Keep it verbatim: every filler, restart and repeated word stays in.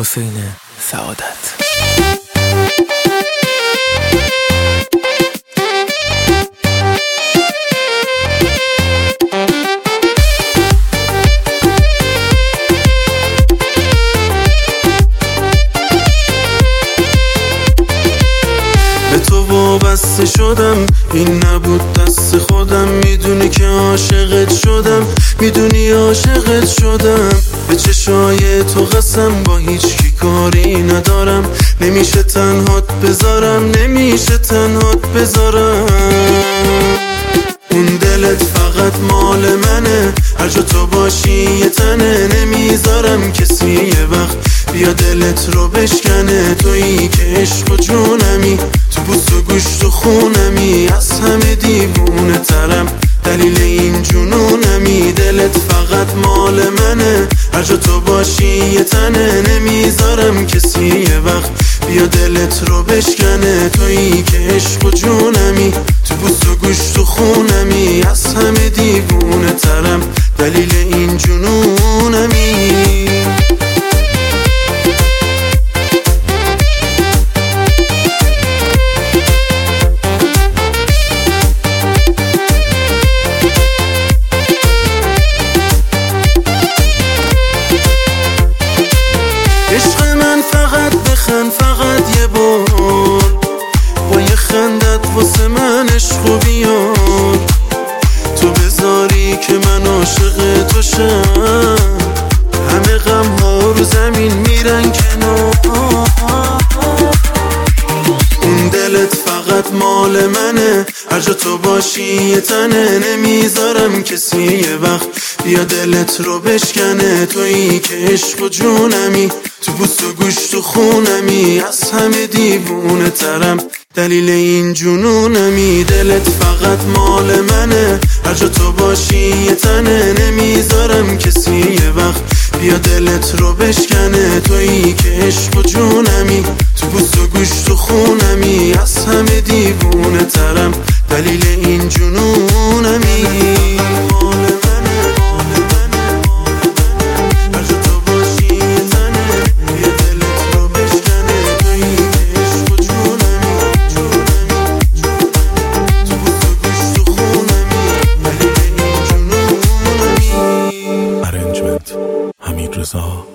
حسین سعادت. به تو وابسته شدم، این نبود دست خودم. میدونی که عاشقت شدم، میدونی عاشقت شدم. به چشای تو قسم با هیچ کی کاری ندارم. نمیشه تنهات بذارم، نمیشه تنهات بذارم. اون دلت فقط مال منه، هر جا تو باشی یه تنه. نمیذارم کسی یه وقت بیا دلت رو بشکنه. تویی که عشق و جونمی، تو پوست و گوشت و خونمی. از همه دیوونه ترم، دلیل این جنونمی. دلت فقط مال منه، هر جا تو باشی یه تنه. نمیذارم کسی یه وقت بیا دلت رو بشکنه. تویی که عشق و جونمی، تو پوست و گوشت و خونمی. از همه دیوونه ترم، دلیل این جنونمی. عشق من فقط بخند، فقط یه بار با یه خندت واسه من عشقو بیار. تو بذاری که من عاشق تو شم، همه غم ها رو زمین میرن کنار. اون دلت فقط مال منه، هر جا تو باشی یه تنه. نمیذارم کسی یه وقت بیا دلت رو بشکنه. تویی که عشق و جونمی، تو پوست و گوشت و خونمی. از همه دیوونه ترم، دلیل این جنونمی. دلت فقط مال منه، هر جا تو باشی یه تنه. نمیذارم کسی یه وقت بیا دلت رو بشکنه. تویی که عشق و جونمی، تو پوست و گوشت و خونمی. از همه دیوونه ترم، دلیل این جنونمی. حمید رضا